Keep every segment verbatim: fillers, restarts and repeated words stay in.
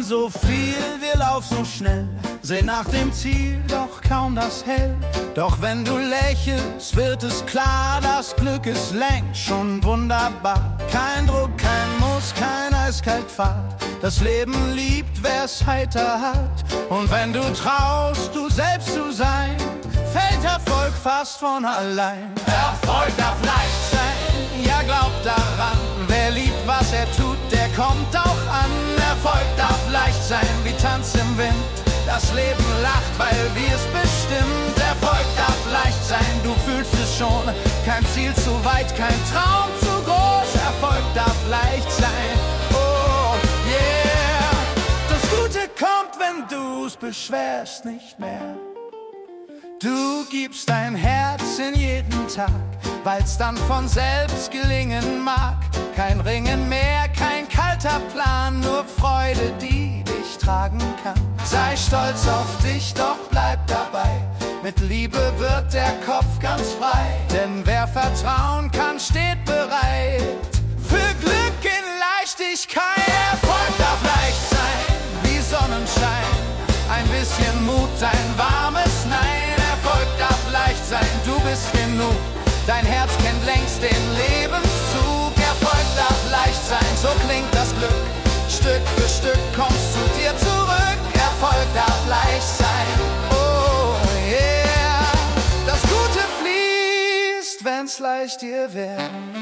so viel, wir laufen so schnell, sehen nach dem Ziel, doch kaum das Hell. Doch wenn du lächelst, wird es klar, das Glück ist längst schon wunderbar. Kein Druck, kein Muss, kein eiskalt Fahrt. Das Leben liebt, wer's heiter hat. Und wenn du traust, du selbst zu sein, fällt Erfolg fast von allein. Erfolg darf leicht sein, ja glaub daran. Wer liebt, was er tut, der kommt auch an. Erfolg darf leicht sein, wie Tanz im Wind. Das Leben lacht, weil wir's bestimmt. Erfolg darf leicht sein, du fühlst es schon. Kein Ziel zu weit, kein Traum zu groß. Erfolg darf leicht sein, oh yeah. Das Gute kommt, wenn du's beschwerst nicht mehr. Du gibst dein Herz in jeden Tag, weil's dann von selbst gelingen mag. Kein Ringen mehr, kein kalter Plan, nur Freude, die dich tragen kann. Sei stolz auf dich, doch bleib dabei. Mit Liebe wird der Kopf ganz frei. Denn wer vertrauen kann, steht bereit für Glück in Leichtigkeit. Erfolg darf leicht sein, wie Sonnenschein. Ein bisschen Mut, ein warmes Nein. Erfolg darf leicht sein, du bist genug. Dein Herz kennt längst den Lebenszug. Erfolg darf leicht sein, so klingt das Glück. Stück für Stück kommst zu dir zurück. Erfolg darf leicht sein, oh yeah. Das Gute fließt, wenn's leicht dir wär.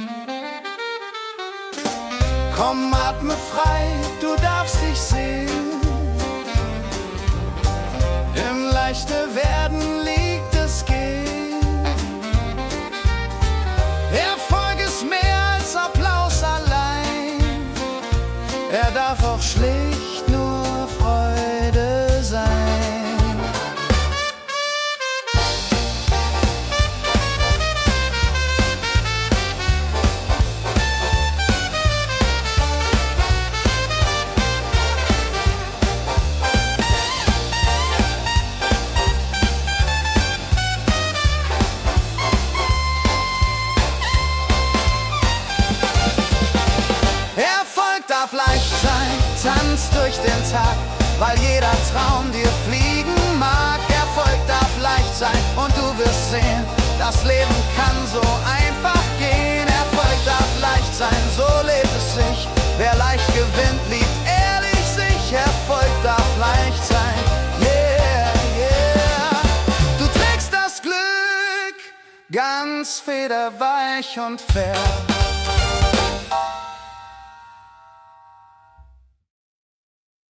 Komm, atme frei, du darfst dich sehen. Im leichter Werden liegt das Gehen. Erfolg ist mehr als Applaus allein. Er darf auch schlicht nur Freude sein. Leicht sein, tanz durch den Tag, weil jeder Traum dir fliegen mag. Erfolg darf leicht sein und du wirst sehen, das Leben kann so einfach gehen. Erfolg darf leicht sein, so lebt es sich. Wer leicht gewinnt, liebt ehrlich sich. Erfolg darf leicht sein, yeah, yeah. Du trägst das Glück ganz federweich und fair.